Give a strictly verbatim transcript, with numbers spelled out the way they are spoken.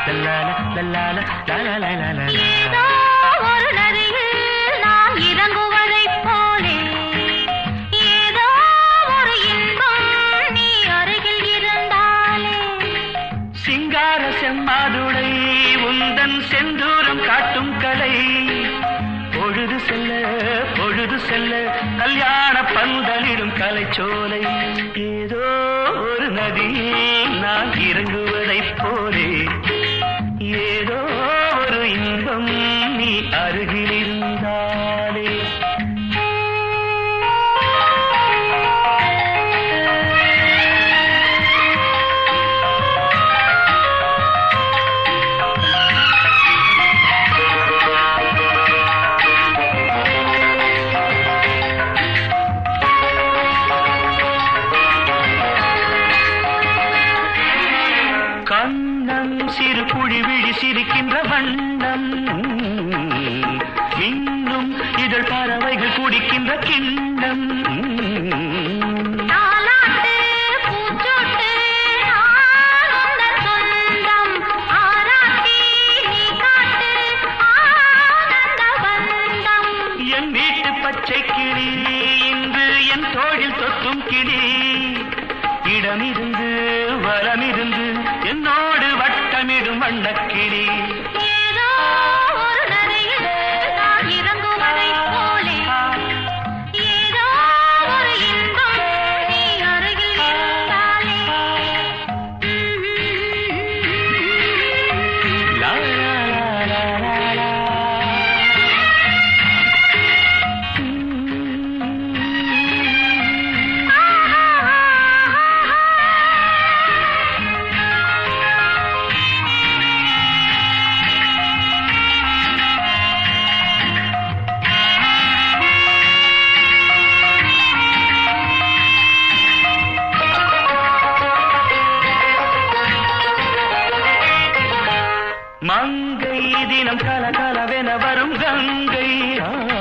ஏதோ ஒரு நதியில் நான் இறங்குவதைப் போலே ஏதோ ஒரு இன்பம் நீ அருகில் இருந்தாலே. சிங்கார செம்மாதுளை உந்தன் செந்தூரம் காட்டும் கலை பொழுது செல்ல பொழுது செல்ல கல்யாண பந்தலிடும் கலைச்சோலை. ஏதோ ஒரு நதியில் நான் இறங்குவதைப் போலே ஏதோ ஒரு இன்பம் நீ அருகில் இருந்தாலே. கண்ணம் சிறு குழி விழி சிரிக்கின்ற வண்ணம் இன்னும் இதழ் பறவைகள் குடிக்கின்ற கிண்ணம். தாலாட்டு பூச்சோட்டு ஆனந்த சொந்தம் ஆராட்டி நீ காட்டு ஆனந்த பந்தம். என் வீட்டு பச்சை கிளி இன்று என் தோளில் தொத்தும் கிளி இடமிருந்து வலமிருந்து என்னோடு வட்டமிடும் வண்ணக்கிளி. ஏதோ ஒரு நதியில் நான் இறங்குவதைப் போலே ஏதோ ஒரு இன்பம் நீ அருகில் இருந்தாலே. லா, லா, லா, லா, லா. மங்கை தினம் கலகலவென வரும் கங்கை